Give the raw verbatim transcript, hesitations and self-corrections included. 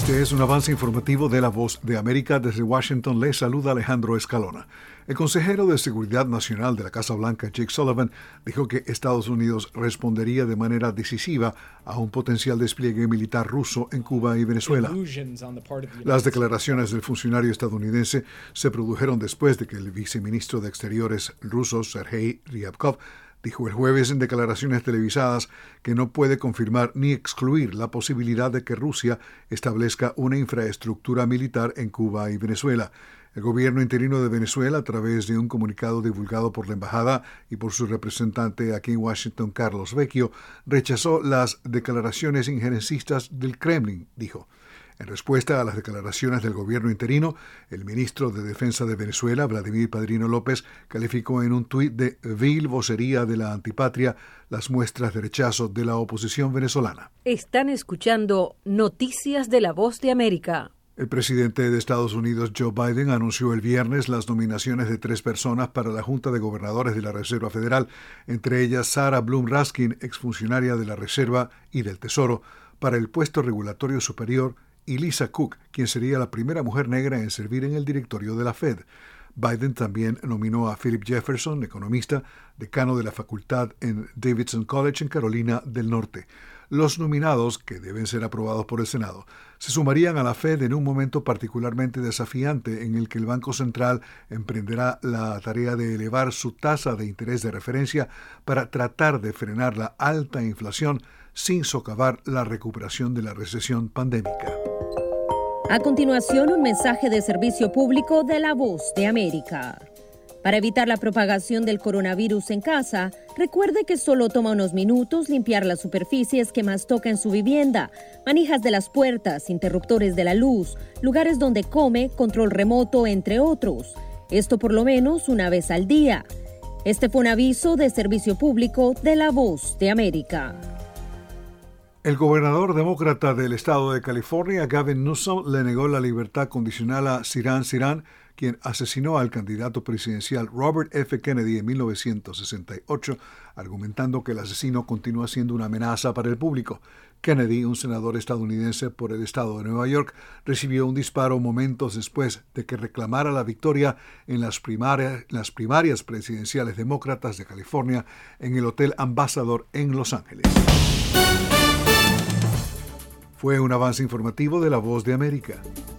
Este es un avance informativo de La Voz de América. Desde Washington les saluda Alejandro Escalona. El consejero de Seguridad Nacional de la Casa Blanca, Jake Sullivan, dijo que Estados Unidos respondería de manera decisiva a un potencial despliegue militar ruso en Cuba y Venezuela. Las declaraciones del funcionario estadounidense se produjeron después de que el viceministro de Exteriores ruso, Sergei Ryabkov, dijo el jueves en declaraciones televisadas que no puede confirmar ni excluir la posibilidad de que Rusia establezca una infraestructura militar en Cuba y Venezuela. El gobierno interino de Venezuela, a través de un comunicado divulgado por la embajada y por su representante aquí en Washington, Carlos Vecchio, rechazó las declaraciones injerencistas del Kremlin, dijo. En respuesta a las declaraciones del gobierno interino, el ministro de Defensa de Venezuela, Vladimir Padrino López, calificó en un tuit de vil vocería de la antipatria las muestras de rechazo de la oposición venezolana. Están escuchando Noticias de la Voz de América. El presidente de Estados Unidos, Joe Biden, anunció el viernes las nominaciones de tres personas para la Junta de Gobernadores de la Reserva Federal, entre ellas Sarah Bloom Raskin, exfuncionaria de la Reserva y del Tesoro, para el puesto regulatorio superior, y Lisa Cook, quien sería la primera mujer negra en servir en el directorio de la Fed. Biden también nominó a Philip Jefferson, economista, decano de la facultad en Davidson College en Carolina del Norte. Los nominados, que deben ser aprobados por el Senado, se sumarían a la Fed en un momento particularmente desafiante en el que el Banco Central emprenderá la tarea de elevar su tasa de interés de referencia para tratar de frenar la alta inflación sin socavar la recuperación de la recesión pandémica. A continuación, un mensaje de servicio público de La Voz de América. Para evitar la propagación del coronavirus en casa, recuerde que solo toma unos minutos limpiar las superficies que más toca en su vivienda, manijas de las puertas, interruptores de la luz, lugares donde come, control remoto, entre otros. Esto por lo menos una vez al día. Este fue un aviso de servicio público de La Voz de América. El gobernador demócrata del estado de California, Gavin Newsom, le negó la libertad condicional a Sirhan Sirhan, quien asesinó al candidato presidencial Robert F. Kennedy en mil novecientos sesenta y ocho, argumentando que el asesino continúa siendo una amenaza para el público. Kennedy, un senador estadounidense por el estado de Nueva York, recibió un disparo momentos después de que reclamara la victoria en las primarias, las primarias presidenciales demócratas de California en el Hotel Ambassador en Los Ángeles. Fue un avance informativo de La Voz de América.